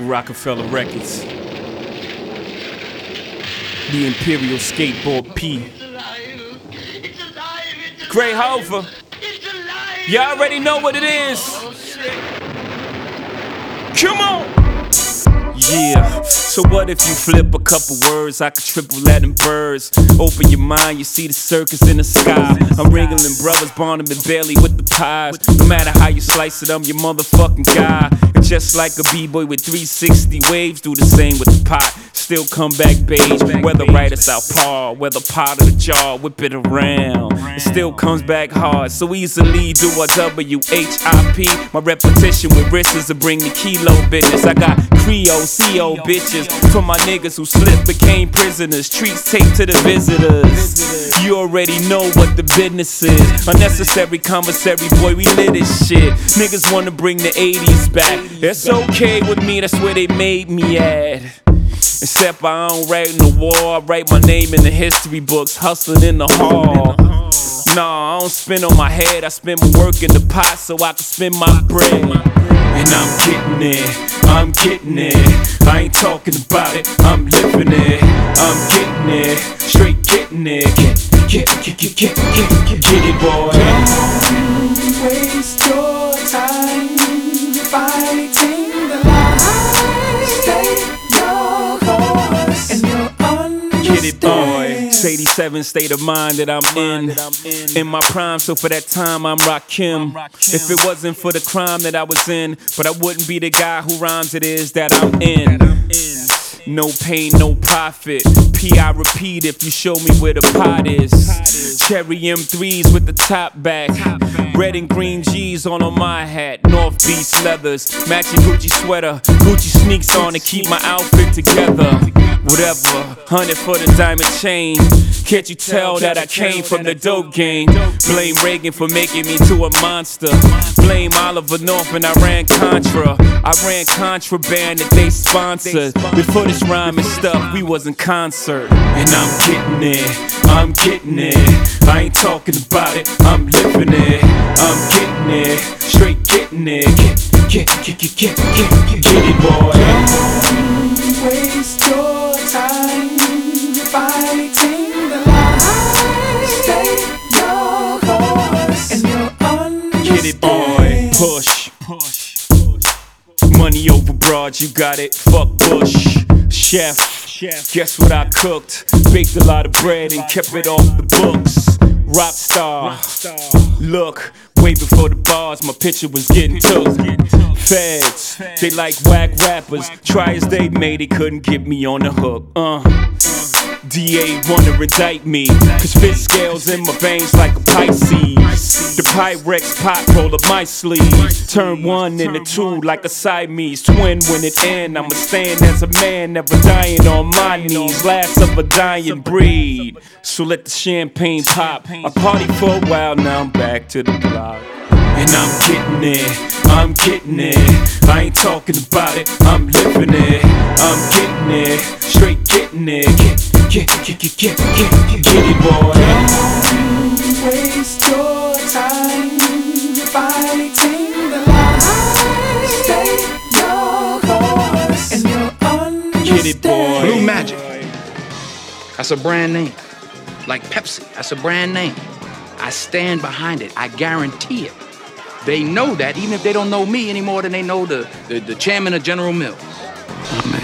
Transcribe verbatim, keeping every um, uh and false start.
Rockefeller Records. The Imperial Skateboard P. Gray Hover. You already know what it is. Come on! Yeah, so what if you flip a couple words? I could triple that in birds. Open your mind, you see the circus in the sky. I'm wrangling brothers, Barnum and Bailey with the pies. No matter how you slice it, I'm your motherfucking guy. And just like a b-boy with three sixty waves, do the same with the pot. Still come back beige, whether right or southpaw, whether pot or the jar, whip it around. It still comes back hard, so easily do a W H I P. My repetition with wrists to bring the kilo business. I got Creole, C O bitches for my niggas who slipped, became prisoners. Treats taped to the visitors. You already know what the business is. Unnecessary commissary, boy, we lit this shit. Niggas wanna bring the eighties back. It's okay with me, that's where they made me at. Except I don't write in the war, I write my name in the history books, hustling in the hall. Nah, I don't spin on my head, I spend my work in the pot so I can spend my bread. And I'm getting it, I'm getting it. I ain't talking about it, I'm living it. I'm getting it, straight getting it. Get, get, get, get, get, get, get it, boy. Don't waste your time fighting the line. Stay your course and you'll understand. Get it, boy. It's eighty-seven state of mind that I'm in. In my prime, so for that time I'm Rakim. If it wasn't for the crime that I was in, but I wouldn't be the guy who rhymes it is that I'm in. No pain, no profit. P, I repeat if you show me where the pot is. Cherry M threes with the top back. Red and green G's on on my hat. North Beach leathers, matching Gucci sweater. Gucci sneaks on to keep my outfit together. Whatever, hundred for the diamond chain. Can't you tell that I came from the dope game? Blame Reagan for making me to a monster. Blame Oliver North and I ran Contra. I ran contraband that they sponsored. Before this rhyming stuff, we was in concert. And I'm getting it, I'm getting it. I ain't talking about it, I'm living it. I'm getting it, straight getting it. Get, get, get, get, get, get, get it, boy. Don't waste your time fighting the line. Stay your course and you'll understand. Get it, boy. Push, push, push. Money over broad, you got it. Fuck Bush. Chef, chef. Guess what I cooked? Baked a lot of bread and kept it off the books. Rock star. Look, way before the bars, my picture was getting took. Feds, they like whack rappers. Try as they may, they couldn't get me on the hook. Uh. D A wanna indict me, cause fit scales in my veins like a Pisces. The Pyrex pot roll up my sleeve. Turn one into two like a Siamese twin. When it end, I'ma stand as a man, never dying on my knees. Last of a dying breed. So let the champagne pop. I party for a while, now I'm back to the block. And I'm getting it, I'm getting it. I ain't talking about it, I'm living it. I'm getting it, straight getting it. Get, get, get, get, get, get, get it, boy. Don't waste your time fighting the line. Stay your course and you'll understand. Get it, boy. Blue Magic, that's a brand name. Like Pepsi, that's a brand name. I stand behind it, I guarantee it. They know that, even if they don't know me any more than they know the, the, the chairman of General Mills. Oh, man.